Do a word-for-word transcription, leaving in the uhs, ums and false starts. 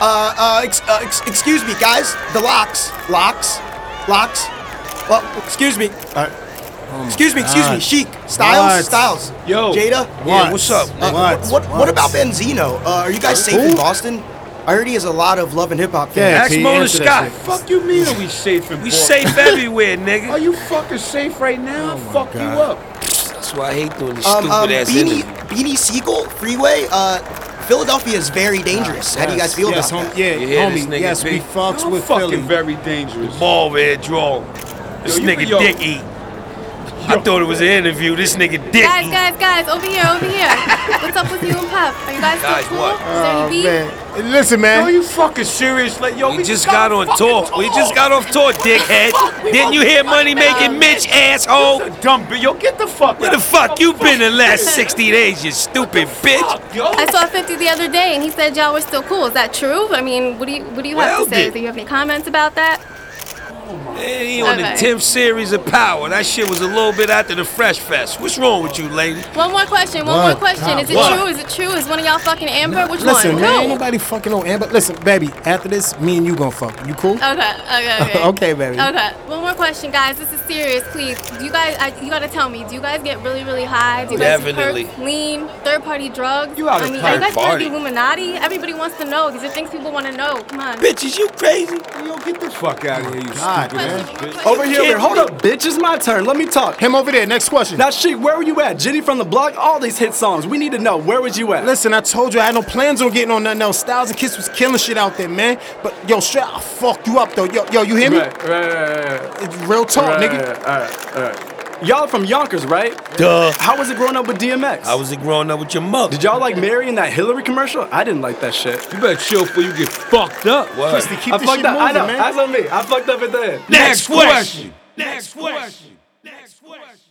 Uh, uh, ex uh ex excuse me, guys. The locks, locks, locks. Well, excuse me. Uh, Oh excuse me, excuse God. me. Chic, Styles, What? Styles. Yo. Jada. What? Yeah, what's up? Uh, What? what, what? What about Benzino? Uh, are you guys safe in Boston? I heard he has a lot of love and hip hop fans. Yeah, Ask P, Mona answer that Scott. shit. Fuck you mean are we safe in We Boston? safe everywhere, nigga. Are you fucking safe right now? Oh my Fuck God. you up. That's why I hate doing this Um, stupid um, ass Beanie, interview. Beanie Siegel, Freeway. Uh, Philadelphia is very dangerous. How do you guys feel yes, about hom- that? Yeah, You hear this homie. nigga, Yes, we P? fucks I'm with fucking Philly. very dangerous. Ball red draw. This Yo, you- nigga yo. dick eat. I thought it was an interview. This nigga dick Guys, eat. guys, guys, over here, over here. What's up with you and Puff? Are you guys still Guys, cool? what? Is there Oh, any beef? man. Listen, Yo, man. you fucking serious? Like, yo, We just got on tour. We just got off tour, dickhead. Didn't you hear Money Making Mitch, asshole? dumb bitch. Yo, get the fuck Where out. the fuck you been the last sixty days, you stupid bitch? Yo. I saw fifty the other day, and he said y'all were still cool. Is that true? I mean, what do you what do you have Well, to say? did- Do you have any comments about that? Hey, he on the Okay. tenth series of Power. That shit was a little bit after the Fresh Fest. What's wrong with you, lady? One more question. One What? more question. Is it What? true? Is it true? Is one of y'all fucking Amber? Which Listen, one? man. Who? Ain't nobody fucking on Amber. Listen, baby. After this, me and you gonna fuck. You cool? Okay, okay, okay. Okay, baby. Okay. One more question, guys. This is serious, please. Do you guys? I, you gotta tell me. Do you guys get really, really high? Do you guys do Definitely. perks, lean, third-party drugs? You out I of mean, are you guys part of party. the Illuminati? Everybody wants to know. These are things people want to know. Come on. Bitches, you crazy? Yo, get the fuck out of here, you God, stupid man. ass bitch. Over here, over here. Can't Hold up, bitch. It's my turn. Let me talk. Him over there. Next question. Now, Chic, where were you at? Jenny from the block? All these hit songs. We need to know. Where was you at? Listen, I told you I had no plans on getting on nothing else. Styles and Kiss was killing shit out there, man. But yo, straight, I'll fuck you up though. Yo, yo, you hear me? Right, right, right, right. It's real talk, right, nigga. right, all right, all right. Y'all from Yonkers, right? Duh. How was it growing up with D M X? How was it growing up with your mother? Did y'all like Mary in that Hillary commercial? I didn't like that shit. You better chill before you get fucked up. What? Christy, keep I the fucked shit up. moving, I know. man. That's on me. I fucked up at the end. Next question. Next question. Next question.